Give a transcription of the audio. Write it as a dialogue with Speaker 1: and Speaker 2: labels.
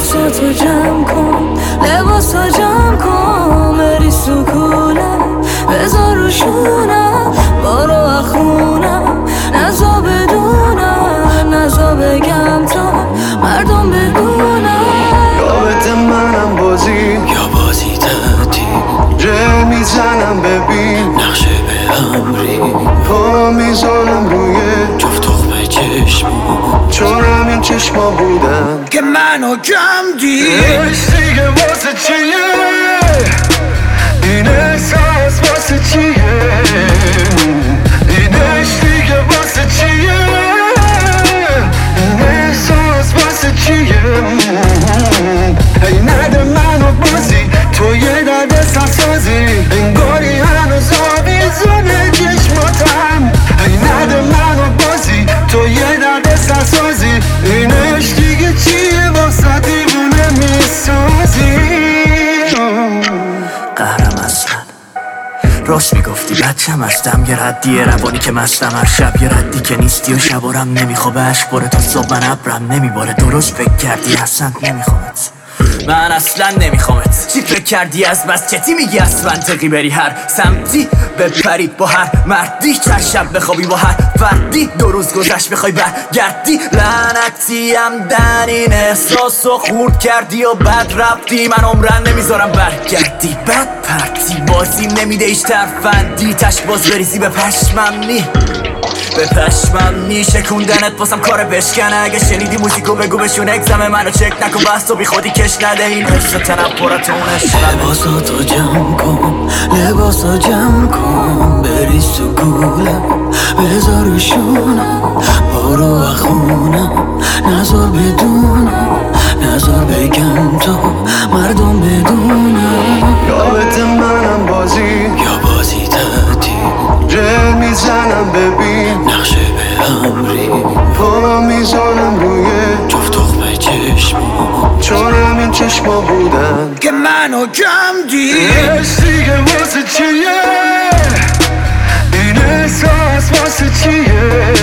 Speaker 1: لباساتو جمع کن، لباسا جمع کن، بری سکونم بذار روشونم، بارو اخونم نزا بدونم، نزا بگم تا مردم بدونم.
Speaker 2: یابت منم بازی
Speaker 3: یا بازی تعطیل،
Speaker 2: ره میزنم ببین
Speaker 3: نقشه به امری،
Speaker 2: پا میزنم روی
Speaker 3: جفت تخمه چشما،
Speaker 2: چون همین چشما بودن
Speaker 3: که منو کم دید.
Speaker 2: عشق دیگه واسه چیه؟ این احساس واسه چیه؟ این عشق دیگه واسه چیه؟ این احساس واسه چیه؟ ای نده منو بازی، تو یه درد سرسازی، انگاری هنوز آویزونه چشماتم. ای نده منو بازی، تو یه درد سرسازی، این عشق دیگه چیه واسه دیوونه میسازی؟
Speaker 3: قهرم اصلا راست میگفتی بچم هستم، یه ردیه روانی که مستم هر شب، یه ردی که نیستی و شبارم نمیخوابه، عشق باره تا صبح من ابرم نمیباره. درست فکر کردی اصلا نمیخوامت، من اصلا نمیخوامت. چی فکر کردی از بس چتی میگی از منطقی بری هر سمتی بپری با هر مردی، چند شب بخوابی با هر فردی، 2 روز گذشت بخوای برگردی. لعنتی هم در این احساس و خورد کردی و بد رفتی، من عمرن نمیذارم برگردی. بد پرتی بازیم نمیده ایش ترفندی، تش باز بریزی به پشمم نی، به پشمم نی شکوندنت واسم کار بشکنه. اگه شنیدی موزیکو بگو بشون اگزم منو چک نکن، بس تو بی خودی کش نده این حس تنم پرتونش.
Speaker 1: لباساتو جمع کن، لباسا جمع کن، بری سکولم بذار روشونم، بارو اخونم نزار بدونم، نزار بگم تا مردم بدونم.
Speaker 2: یابت منم بازی
Speaker 3: یا بازی تعطیل،
Speaker 2: ره میزنم ببین
Speaker 3: نقشه به امری،
Speaker 2: پا میزنم روی
Speaker 3: جفت تخمه چشما،
Speaker 2: چون همین چشما بودن
Speaker 3: که منو کم دید.
Speaker 2: عشق دیگه واسه چیه؟ این احساس واسه چیه؟